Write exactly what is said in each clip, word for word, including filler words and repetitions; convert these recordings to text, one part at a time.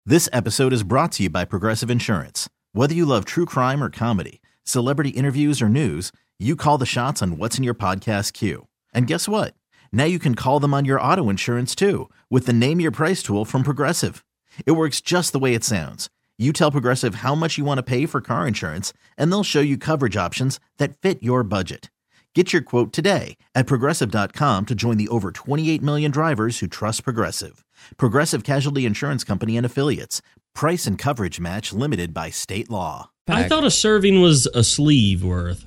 This episode is brought to you by Progressive Insurance. Whether you love true crime or comedy, celebrity interviews or news, you call the shots on what's in your podcast queue. And guess what? Now you can call them on your auto insurance too with the Name Your Price tool from Progressive. It works just the way it sounds. You tell Progressive how much you want to pay for car insurance, and they'll show you coverage options that fit your budget. Get your quote today at Progressive dot com to join the over twenty-eight million drivers who trust Progressive. Progressive Casualty Insurance Company and Affiliates. Price and coverage match limited by state law. I thought a serving was a sleeve worth.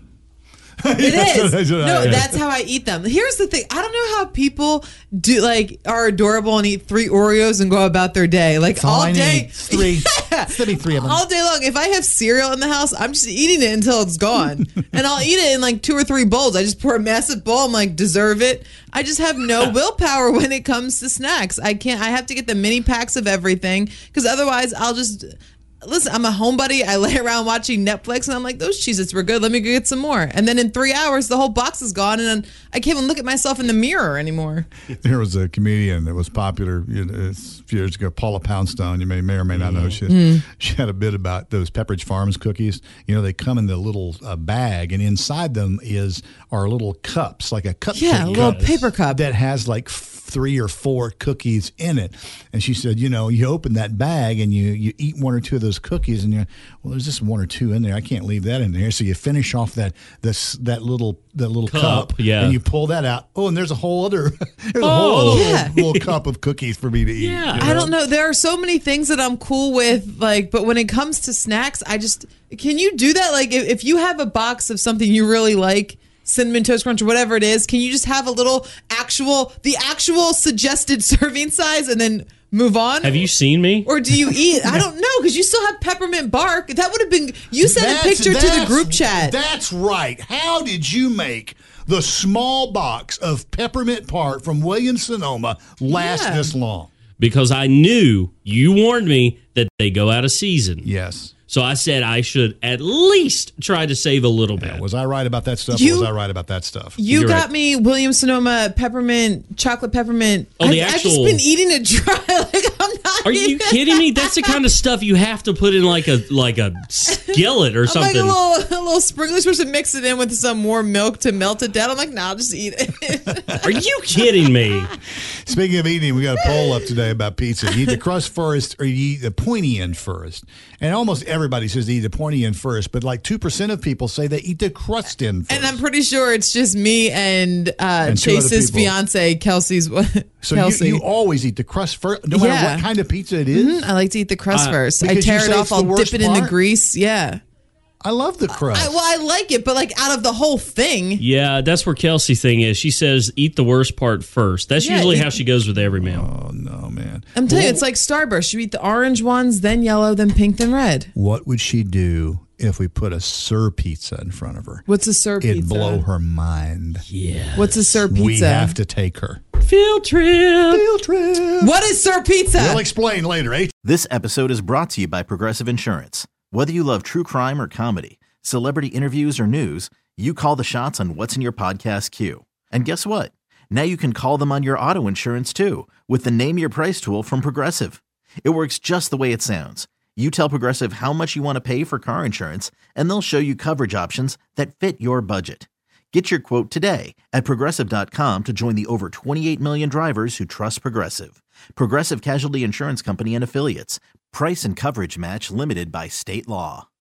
It is. No, that's how I eat them. Here's the thing. I don't know how people do like are adorable and eat three Oreos and go about their day. Like That's all, all I day. need. It's three. Yeah. It's maybe three of them. All day long. If I have cereal in the house, I'm just eating it until it's gone. And I'll eat it in like two or three bowls. I just pour a massive bowl. I'm like, deserve it. I just have no willpower when it comes to snacks. I can't. I have to get the mini packs of everything because otherwise I'll just... Listen, I'm a homebody. I lay around watching Netflix, and I'm like, those Cheez-Its were good. Let me go get some more. And then in three hours, the whole box is gone, and I can't even look at myself in the mirror anymore. There was a comedian that was popular you know, a few years ago, Paula Poundstone. You may, may or may not know. She, mm. she had a bit about those Pepperidge Farms cookies. You know, they come in the little uh, bag, and inside them is are little cups, like a cupcake Yeah, a little cup paper cup. that has like three or four cookies in it. And she said, you know, you open that bag and you, you eat one or two of those cookies and you're, well, there's just one or two in there. I can't leave that in there. So you finish off that this that little that little cup, Cup, yeah. and you pull that out. Oh, and there's a whole other there's a Oh. whole other Yeah. little, little cup of cookies for me to eat. Yeah. you know? I don't know. There are so many things that I'm cool with, like, but when it comes to snacks, I just can you do that? Like, if, if you have a box of something you really like, Cinnamon Toast Crunch or whatever it is, can you just have a little actual, the actual suggested serving size and then move on? Have you seen me? Or do you eat? I don't know, because you still have peppermint bark. That would have been, you sent That's- a picture to the that's- group chat. That's right. How did you make the small box of peppermint bark from Williams-Sonoma last Yeah. this long? Because I knew you warned me that they go out of season. Yes. So I said I should at least try to save a little bit. Yeah, was I right about that stuff You- or was I right about that stuff? You You're got right. me Williams-Sonoma peppermint, chocolate peppermint. Oh, the I've, I've actual- just been eating it dry. Like, I'm not Are you even- kidding me? That's the kind of stuff you have to put in like a like a skillet or I'm something. like a little, a little sprinkler. Supposed to mix it in with some warm milk to melt it down. I'm like, nah, I'll just eat it. Are you kidding me? Speaking of eating, we got a poll up today about pizza. You eat the crust first or you eat the pointy end first? And almost everybody says they eat the pointy end first, but like two percent of people say they eat the crust end first. And I'm pretty sure it's just me and, uh, And two other Chase's people. fiance, Kelsey's. so Kelsey. you, you always eat the crust first, no matter Yeah. what kind of pizza it is? Mhm, I like to eat the crust Uh, first. I because you tear it say off. it's the I'll worst dip it in the part? grease. Yeah. I love the crust. I, well, I like it, but like out of the whole thing. Yeah, that's where Kelsey's thing is. She says eat the worst part first. That's Yeah, usually eat- how she goes with every meal. oh, no, man. I'm telling you, Well, it's like Starburst. You eat the orange ones, then yellow, then pink, then red. what would she do if we put a Sir pizza in front of her? What's a Sir It'd pizza? blow her mind. Yeah. What's a Sir pizza? We have to take her. Field trip. Field trip. What is Sir Pizza? We'll explain later, eh? This episode is brought to you by Progressive Insurance. Whether you love true crime or comedy, celebrity interviews or news, you call the shots on what's in your podcast queue. And guess what? Now you can call them on your auto insurance too with the Name Your Price tool from Progressive. It works just the way it sounds. You tell Progressive how much you want to pay for car insurance, and they'll show you coverage options that fit your budget. Get your quote today at Progressive dot com to join the over twenty-eight million drivers who trust Progressive. Progressive Casualty Insurance Company and Affiliates. Price and coverage match limited by state law.